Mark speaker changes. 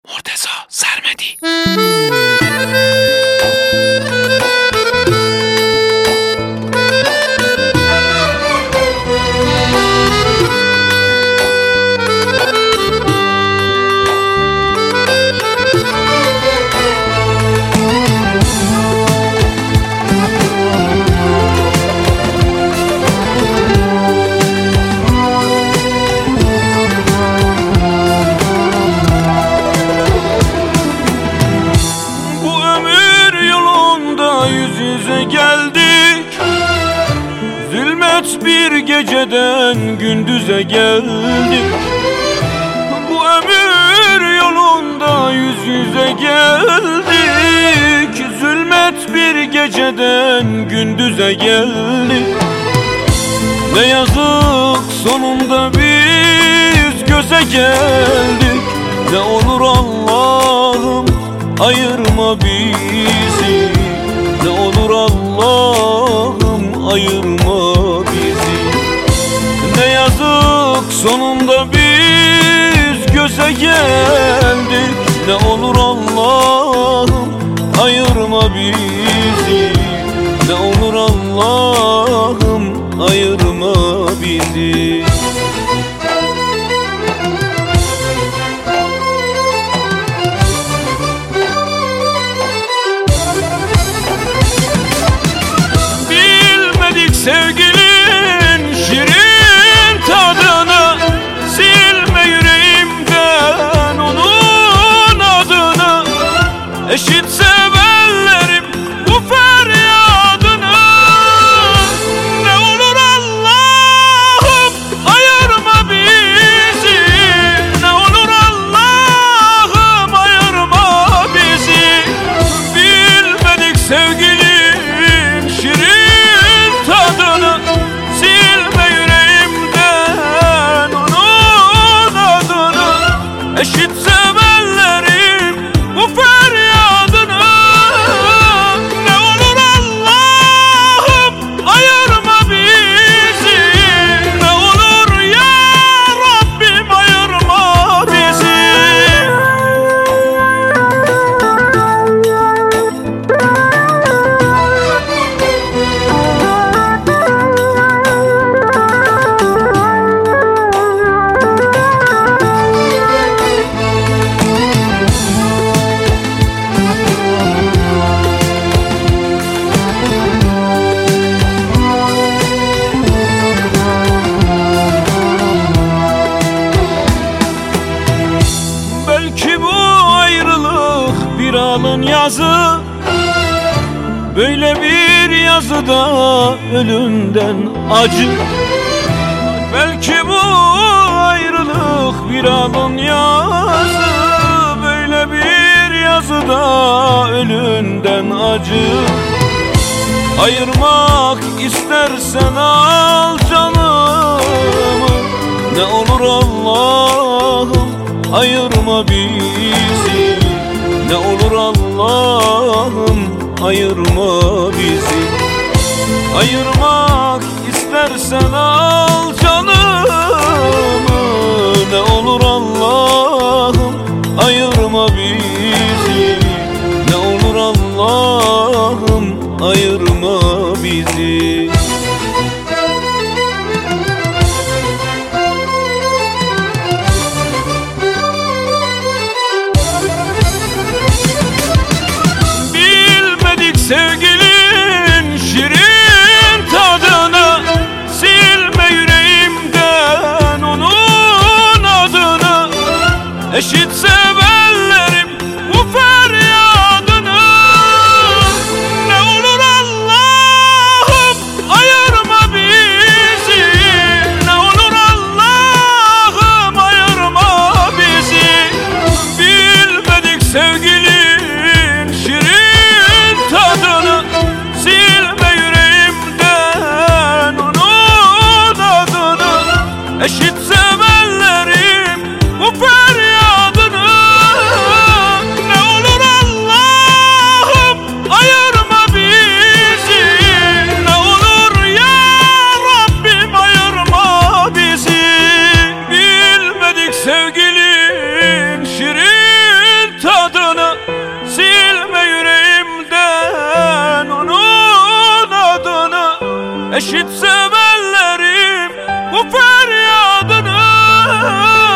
Speaker 1: Murteza Sermedi.
Speaker 2: Geldik, zulmet bir geceden gündüze geldik. Bu ömür yolunda yüz yüze geldik. Zulmet bir geceden gündüze geldik. Ne yazık sonunda biz göze geldik. Ne olur Allah'ım ayırma bizi. Ne olur Allah'ım ayırma bizi. Ne yazık sonunda biz göze geldik. Ne olur Allah'ım ayırma bizi. Ne olur Allah'ım ayırma bizi. Sevgilin şirin tadını, silme yüreğimden onun adını. Eşit sevenlerim bu feryadını. Ne olur Allah'ım ayırma bizi. Ne olur Allah'ım ayırma bizi. Bilmedik sevgilin şirin tadını, silme yüreğimden onun adını. Eşit sevenlerim bu feryadını. Ne olur Allah'ım ayırma bizi. Ne olur ya Rabbim ayırma bizi. Belki bu ayrılık bir alın yazı. Böyle bir yazıda ölümden acı. Belki bu ayrılık bir alın yazı. Böyle bir yazıda ölümden acı. Ayırmak istersen al canımı. Ne olur Allah'ım ayırma bizi. Ne olur Allah'ım ayırma bizi. Ayırmak istersen al canımı. Ne olur Allah'ım ayırma bizi. Ne olur Allah'ım ayırma bizi. Sevgilin şirin tadını, silme yüreğimden onun adını. Eşit sevenlerim bu feryadını. Ne olur Allah'ım ayırma bizi. Ne olur Allah'ım ayırma bizi. Bilmedik sevgilin şirin tadını, silme yüreğimden onun adını. Eşit sevenlerim bu feryadını. eşit sevenlerim bu feryadını.